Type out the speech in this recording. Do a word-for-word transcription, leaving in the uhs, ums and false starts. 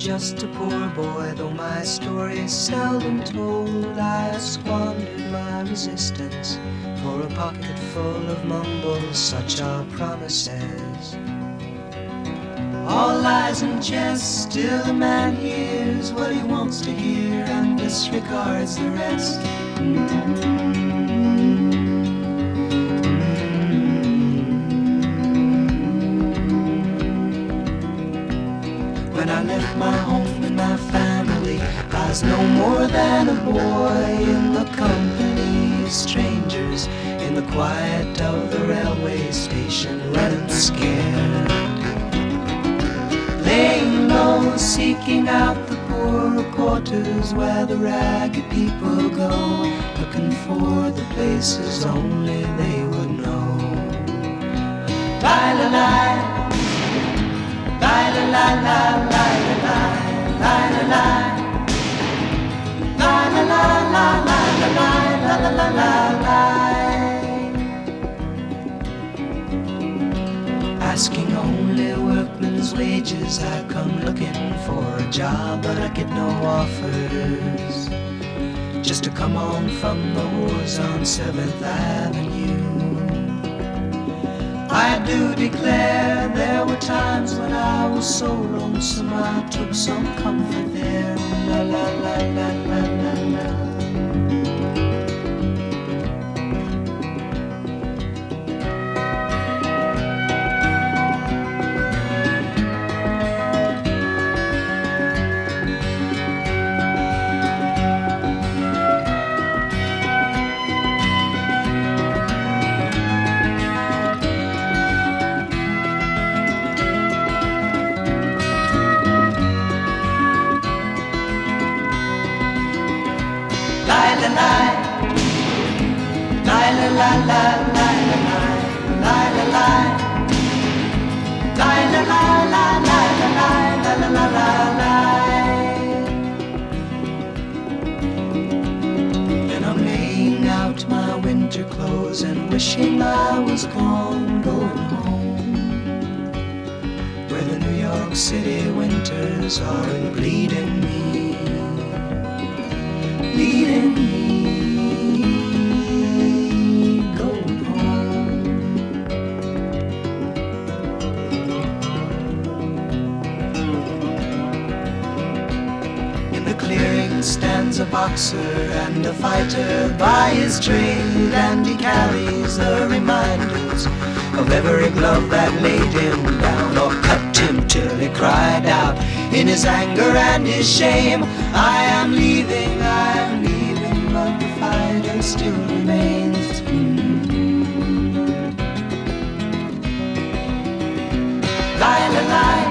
just a poor boy, though my story is seldom told. I squandered my resistance for a pocket full of mumbles, such are promises. All lies and jest, still a man hears what he wants to hear and disregards the rest. When I left my home and my family, I was no more than a boy in the company of strangers, in the quiet of the railway station, running scared, laying low, seeking out the poorer quarters where the ragged people go, looking for the places only they would know. Lie, lie, lie. Lie, lie, lie, lie, lie, lie, lie, lie. Lie, lie, lie, lie, lie, lie, lie, lie, lie, lie. Asking only workmen's wages, I come looking for a job, but I get no offers. Just to come on from the wars on seventh Avenue. I do declare there were times when I was so lonesome I took some comfort there. La la la la la la la. Clothes and wishing I was gone, going home, where the New York City winters are bleeding me, bleeding me, going home. In the clearing stands a boxer and a fighter by his trade, and he carries the reminders of every glove that laid him down or cut him till he cried out in his anger and his shame, I am leaving, I am leaving, but the fighter still remains. Mm-hmm. Lie, lie, lie.